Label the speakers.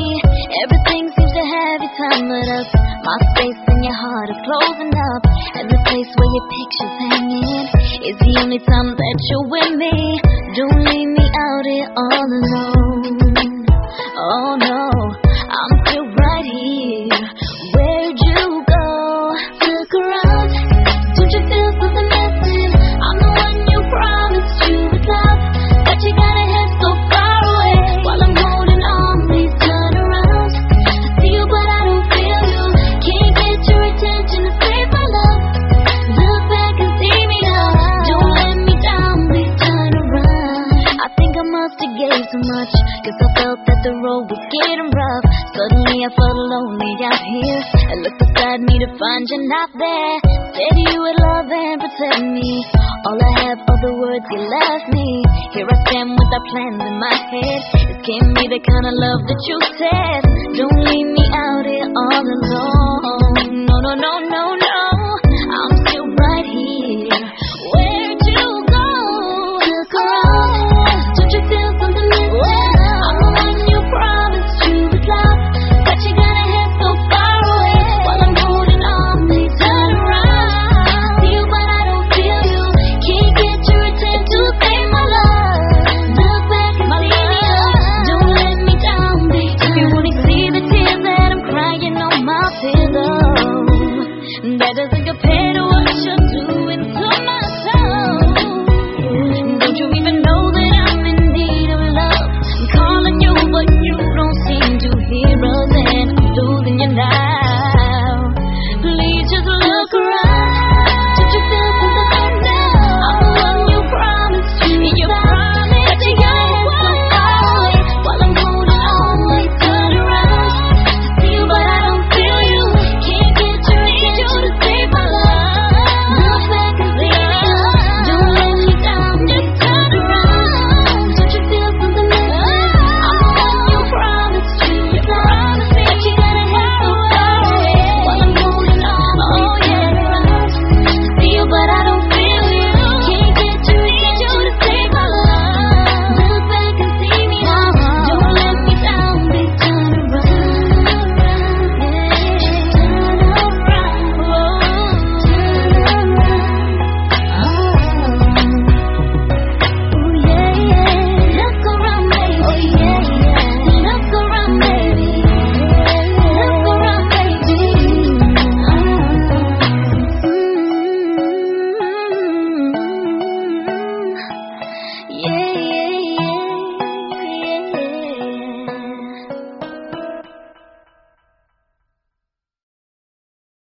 Speaker 1: Everything seems to have you time it up. My space in your heart is closing up, and the place where your picture's hanging is the only time that you're with me. Don't leave me out here all alone. Oh no, I'm still right here. Where'd you go? Look around, don't you feel something missing? I'm the one you promised you would love, but you gotta head so far away. While I'm holding on, please turn around. I see you but I don't feel you. Can't get your attention to save my love. Look back and see me now. Don't let me down, please turn around. I think I must have gave too much, cause I felt that the road was getting rough. Suddenly I felt lonely out here. I looked beside me to find you not there. Said you would love and protect me. All I have are the words you left me. Here I stand with our plans in my head. This can't be the kind of love that you said. Don't leave me out here all alone.